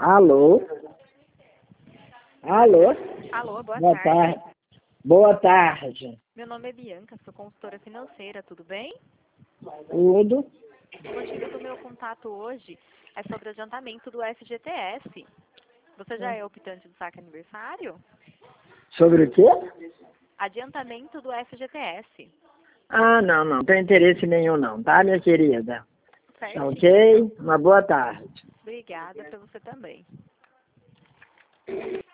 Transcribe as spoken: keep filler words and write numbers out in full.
Alô? Alô? Alô, boa, Boa tarde. tarde. Boa tarde. Meu nome é Bianca, sou consultora financeira, tudo bem? Tudo? O motivo do meu contato hoje é sobre o adiantamento do F G T S. Você já é optante do saque aniversário? Sobre o quê? Adiantamento do F G T S. Ah, não, não. Não tem interesse nenhum não, tá, minha querida? Certinho. Ok? Uma boa tarde. Obrigada, para você também.